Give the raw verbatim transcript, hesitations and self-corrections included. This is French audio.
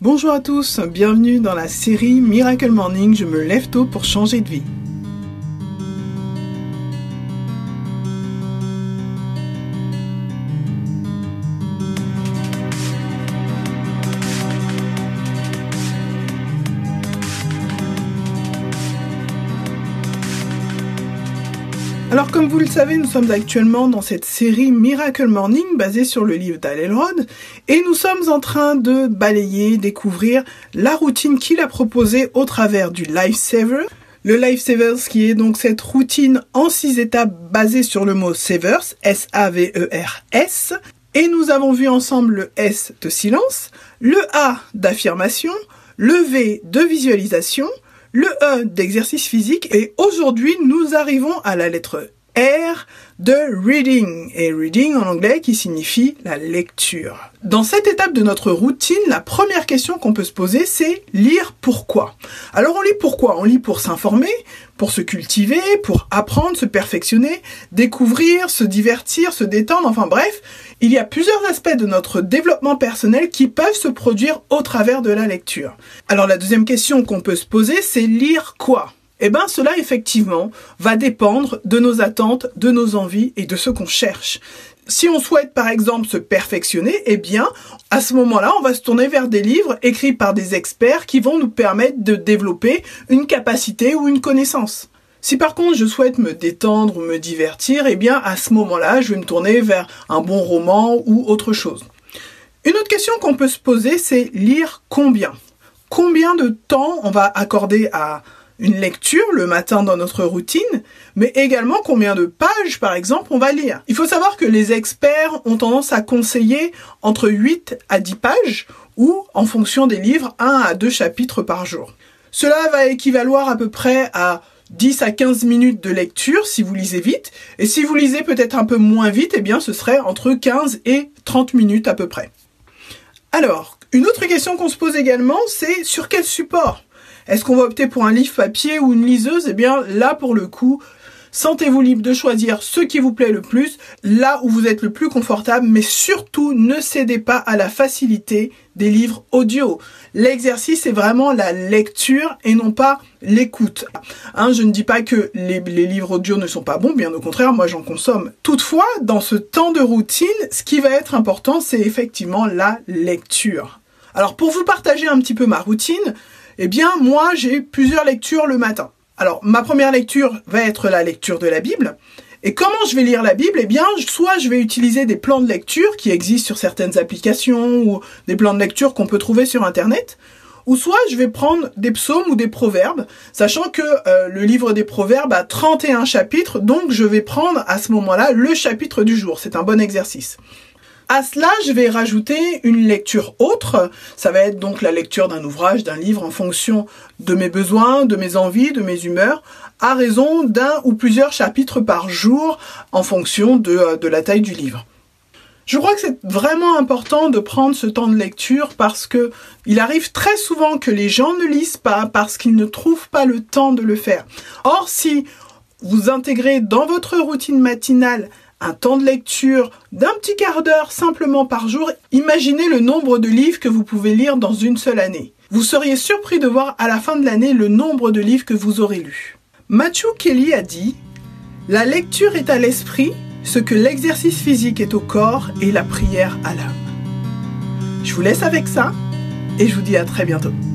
Bonjour à tous, bienvenue dans la série Miracle Morning, je me lève tôt pour changer de vie. Alors comme vous le savez, nous sommes actuellement dans cette série Miracle Morning basée sur le livre d'Hal Elrod et nous sommes en train de balayer, découvrir la routine qu'il a proposée au travers du Lifesaver. Le Lifesaver qui est donc cette routine en six étapes basée sur le mot Savers, S A V E R S. Et nous avons vu ensemble le S de silence, le A d'affirmation, le V de visualisation, le E d'exercice physique et aujourd'hui nous arrivons à la lettre R de reading et reading en anglais qui signifie la lecture. Dans cette étape de notre routine, la première question qu'on peut se poser c'est lire pourquoi. Alors on lit pourquoi? On lit pour s'informer, pour se cultiver, pour apprendre, se perfectionner, découvrir, se divertir, se détendre, enfin bref, il y a plusieurs aspects de notre développement personnel qui peuvent se produire au travers de la lecture. Alors la deuxième question qu'on peut se poser c'est lire quoi? Eh bien, cela, effectivement, va dépendre de nos attentes, de nos envies et de ce qu'on cherche. Si on souhaite, par exemple, se perfectionner, eh bien, à ce moment-là, on va se tourner vers des livres écrits par des experts qui vont nous permettre de développer une capacité ou une connaissance. Si par contre, je souhaite me détendre ou me divertir, eh bien, à ce moment-là, je vais me tourner vers un bon roman ou autre chose. Une autre question qu'on peut se poser, c'est lire combien? Combien de temps on va accorder à une lecture le matin dans notre routine, mais également combien de pages, par exemple, on va lire. Il faut savoir que les experts ont tendance à conseiller entre huit à dix pages ou, en fonction des livres, un à deux chapitres par jour. Cela va équivaloir à peu près à dix à quinze minutes de lecture si vous lisez vite, et si vous lisez peut-être un peu moins vite, eh bien ce serait entre quinze et trente minutes à peu près. Alors, une autre question qu'on se pose également, c'est sur quel support ? Est-ce qu'on va opter pour un livre papier ou une liseuse? Eh bien, là, pour le coup, sentez-vous libre de choisir ce qui vous plaît le plus, là où vous êtes le plus confortable, mais surtout, ne cédez pas à la facilité des livres audio. L'exercice est vraiment la lecture et non pas l'écoute. Hein, je ne dis pas que les, les livres audio ne sont pas bons, bien au contraire, moi j'en consomme. Toutefois, dans ce temps de routine, ce qui va être important, c'est effectivement la lecture. Alors, pour vous partager un petit peu ma routine, eh bien, moi, j'ai plusieurs lectures le matin. Alors, ma première lecture va être la lecture de la Bible. Et comment je vais lire la Bible? Eh bien, soit je vais utiliser des plans de lecture qui existent sur certaines applications ou des plans de lecture qu'on peut trouver sur Internet, ou soit je vais prendre des psaumes ou des proverbes, sachant que euh, le livre des proverbes a trente et un chapitres, donc je vais prendre à ce moment-là le chapitre du jour. C'est un bon exercice. À cela, je vais rajouter une lecture autre. Ça va être donc la lecture d'un ouvrage, d'un livre en fonction de mes besoins, de mes envies, de mes humeurs, à raison d'un ou plusieurs chapitres par jour en fonction de, de la taille du livre. Je crois que c'est vraiment important de prendre ce temps de lecture parce que il arrive très souvent que les gens ne lisent pas parce qu'ils ne trouvent pas le temps de le faire. Or, si vous intégrez dans votre routine matinale un temps de lecture d'un petit quart d'heure simplement par jour, imaginez le nombre de livres que vous pouvez lire dans une seule année. Vous seriez surpris de voir à la fin de l'année le nombre de livres que vous aurez lus. Matthew Kelly a dit « La lecture est à l'esprit, ce que l'exercice physique est au corps et la prière à l'âme. » Je vous laisse avec ça et je vous dis à très bientôt.